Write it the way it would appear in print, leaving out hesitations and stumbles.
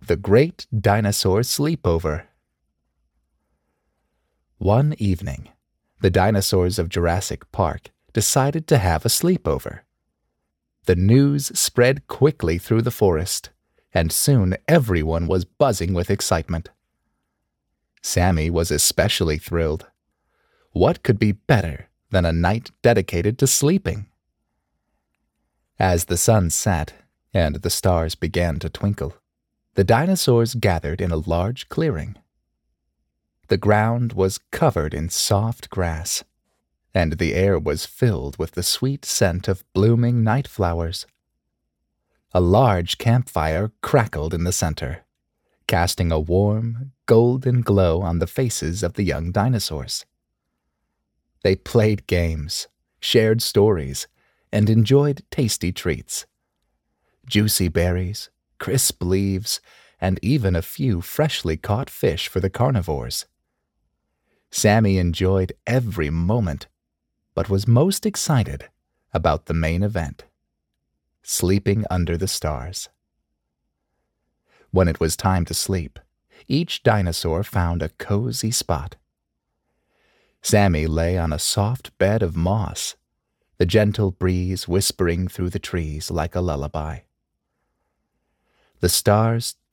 The Great Dinosaur Sleepover. One evening, the dinosaurs of Jurassic Park decided to have a sleepover. The news spread quickly through the forest, and soon everyone was buzzing with excitement. Sammy was especially thrilled. What could be better than a night dedicated to sleeping? As the sun set and the stars began to twinkle, the dinosaurs gathered in a large clearing. The ground was covered in soft grass, and the air was filled with the sweet scent of blooming night flowers. A large campfire crackled in the center, casting a warm, golden glow on the faces of the young dinosaurs. They played games, shared stories, and enjoyed tasty treats. Juicy berries, crisp leaves, and even a few freshly caught fish for the carnivores. Sammy enjoyed every moment, but was most excited about the main event: sleeping under the stars. When it was time to sleep, each dinosaur found a cozy spot. Sammy lay on a soft bed of moss, the gentle breeze whispering through the trees like a lullaby. The stars